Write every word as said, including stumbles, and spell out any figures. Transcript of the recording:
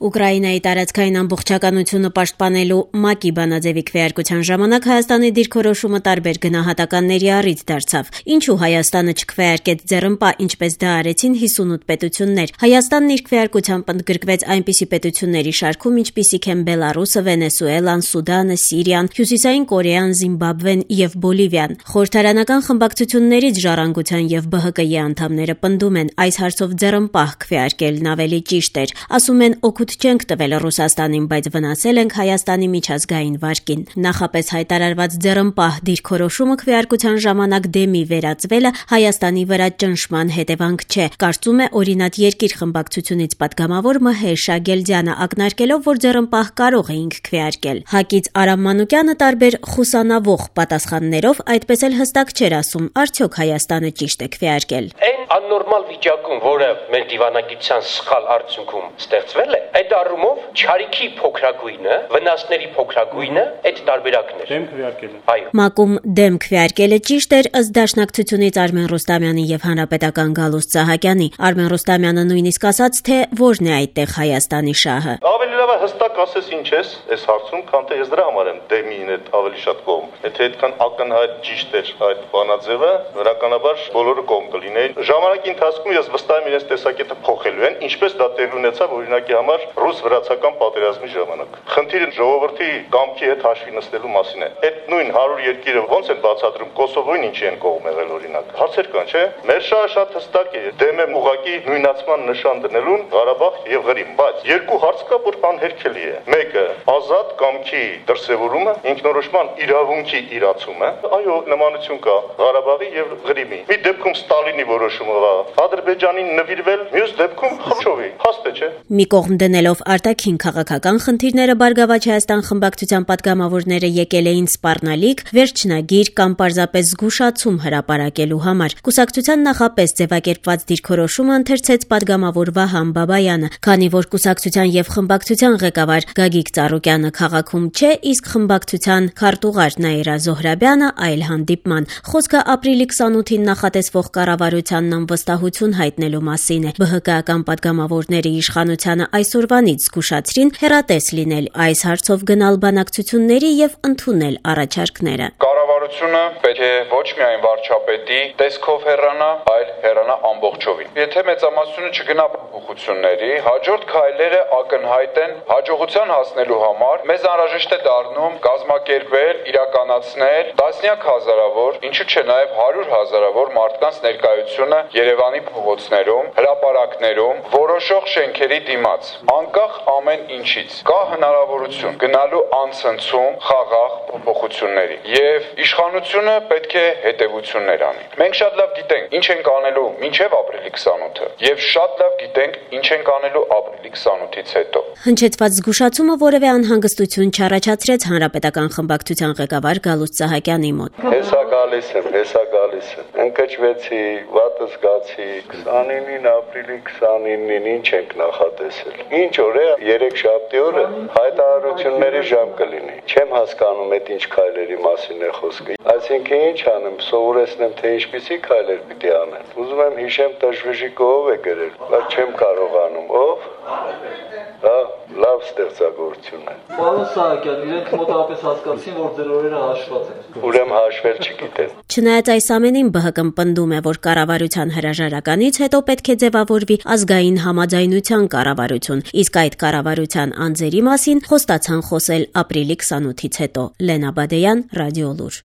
Ուկրաինայի տարածքային ամբողջականությունը պաշտպանելու ՄԱԿ-ի բանաձևի քվեարկության ժամանակ Հայաստանի դիրքորոշումը տարբեր գնահատականների առիթ դարձավ։ Ինչու Հայաստանը չքվեարկեց ձեռնպահ, ինչպես դա արեցին հիսունութ պետություններ։ Հայաստանն իր քվեարկությամբ ընդգրկվեց այնպիսի պետությունների շարքում, ինչպիսիք են Բելարուսը, Վենեսուելան, Սուդանը, Սիրիան, Հյուսիսային Կորեան, Զիմբաբվեն եւ Բոլիվիան։ Խորհրդարանական խմբակցություններից Ժառանգության եւ B H K-ի անդամները պնդում են, այս հարցով ձեռնպահ քվեարկելն ավելի ճիշտ էր։ Ասում են, օգուտ չենք տվել Ռուսաստանին, բայց վնասել ենք Հայաստանի միջազգային վարկին։ Նախապես հայտարարված ձեռնպահ դիրքորոշումը քվեարկության ժամանակ դեմի վերածվելը Հայաստանի վրա ճնշման հետևանք չէ, կարծում է օրինակ երկիր խմբակցությունից պատգամավոր Մհեր Շագելդյանը, ակնարկելով, որ ձեռնպահ կարող էինք քվեարկել։ ՀԱԿ-ից Արամ Մանուկյանը տարբեր խուսանավող պատասխաններով այդպես էլ հստակ չէր ասում, արդյոք Հայաստանը ճիշտ է քվեարկել։ Այն աննորմալ վիճակում, որը մեր դիվանագիտության սխալ արդյունքում ստեղծվել է, այդ առումով չարիքի փոքրագույնը, վնասների փոքրագույնը այդ տարբերակն էր։ Դեմ քվեարկելը։ Այո։ ՄԱԿ-ում դեմ քվեարկելը ճիշտ էր ըստ Դաշնակցությունից Արմեն Ռուստամյանի եւ Հանրապետական Գալուստ Սահակյանի։ Արմեն Ռուստամյանը նույնիսկ ասաց, թե որն է այդտեղ Հայաստանի շահը։ Ավելի լավ է հստակ ասես ինչ ես այս հարցում, քան թե ես դրա համար եմ դեմին այդ ավելի շատ կողմ։ Եթե այդքան ակնհայտ ճիշտ էր այդ բանաձևը, բնականաբար բոլորը կողմ կլինեին։ Ժամանակի ընթացքում ես վստահ եմ իրենց տեսակետը փոխելու են, ինչպես դա տեղի ունեցավ օրինակի համար ռուս-վրացական պատերազմի ժամանակ։ Խնդիրը ժողովրդի կամքի հետ հաշվի նստելու մասին է։ Այդ նույն հարյուր երկիրը ոնց են բացատրում Կոսովոյին ինչի են կողմ եղել օրինակ։ Հարցեր կան, չէ՞։ Մեր շահը շատ հստակ է։ Դեմ եմ ուղղակի նույնացման նշան դնելուն Ղարաբաղ եւ Ղրիմ, բայց երկու հարց կա, որ անհերքելի է։ Մեկը ազատ կամքի դրսևորումը, ինքնորոշման իրավունքի իրացումը։ Այո, նմանություն կա Ղարաբաղի եւ Ղրիմի։ Մի դեպքում Ստալինի որոշումը կա Ադրբեջանին նվիրվել, մյուս դեպքում Խրուշչովի։ Հաստ է, չէ՞։ Մի կողմ դնելով արտաքին քաղաքական խնդիրները Բարգավաճ Հայաստան խմբակցության պատգամավորները եկել էին սպառնալիք, վերջնագիր կամ պարզապես զգուշացում հրապարակելու համար։ Կուսակցության նախապես ձևակերպված դիրքորոշումը ընթերցեց պատգամավոր Վահան Բաբայանը, քանի որ կուսակցության եւ խմբակցության ղեկավար Գագիկ Ծառուկյանը քաղաքում չէ, իսկ խմբակցության քարտուղար Նաիրա Զոհրաբյանը այլ հանդիպման։ Խոսքը ապրիլի քսանութին նախատեսվող կառավարությանն անվստահություն հայտնելու մասին է։ B H K-ական պատգամավորները իշխանությանը այսօրվանից զգուշացրին հեռատես լինել այս հարցով գնալ բանակցությունների եւ ընդունել առաջարկները։ Կառավարությունը պետք է ոչ միայն վարչապետի տեսքով հեռանա, այլ հեռանա ամբողջովին։ Եթե մեծամասնությունը չգնա փոփոխությունների, հաջորդ քայլերը ակնհայտ են հաջողության հասնելու համար։ Մեզ անհրաժեշտ է դառնում կազմակերպել, իրականացնել տասնյակ հազարավոր, ինչու՞ չէ նաև հարյուր հազարավոր մարդկանց ներկայությունը Երևանի փողոցներում, հրապարակներում, որոշող շենքերի դիմաց։ Անկախ ամեն ինչից կա հնարավորություն գնալու անցնցում խաղաղ փոփոխությունների եւ իշխանությունը պետք է հետեւություններ անի։ Մենք շատ լավ գիտենք ինչ ենք անելու մինչեւ ապրիլի քսանութը եւ շատ լավ գիտենք ինչ ենք անելու ապրիլի քսանութից հետո։ Հնչեցված զգուշացումը որևէ անհանգստություն չառաջացրեց Հանրապետական խմբակցության ղեկավար Գալուստ Սահակյանի մոտ։ Հեսա գալիս եմ, հեսա գալիս եմ։ Ընկճվեցի, վատը զգացի, քսանինին ապրիլի քսանինին ինչ ենք նախատեսել։ Ինչ օր է, երեքշաբթի օրը հայտարարությունների ժամ կլինի։ Չեմ հասկանում այդ ինչ քայլերի մասին է խոսքը։ Այսինքն ինչ անեմ, սովորեցնեմ թե ինչպիսի քայլեր պիտի անեմ։ Ուզում եմ հիշեմ Տաշվեժիկը ով է գրել, բայց չեմ կարողանում, ով։ Հա, լավ ստեղծագործություն է։ Պարոն Սահակյան, իրենք մոտավորապես հասկացին, որ ձեր օրերը հաշված են։ Ուրեմն հաշվել չգիտեն։ Չնայած այս ամենին B H K-ն պնդում է, որ կառավարության հրաժարականից հետո պետք է ձևավորվի ազգային համաձայնության կառավարություն, իսկ այդ կառավարության անձերի մասին խոստացան խոսել ապրիլի քսանութից հետո։ Լենա Բադեյան, Ռադիոլուր։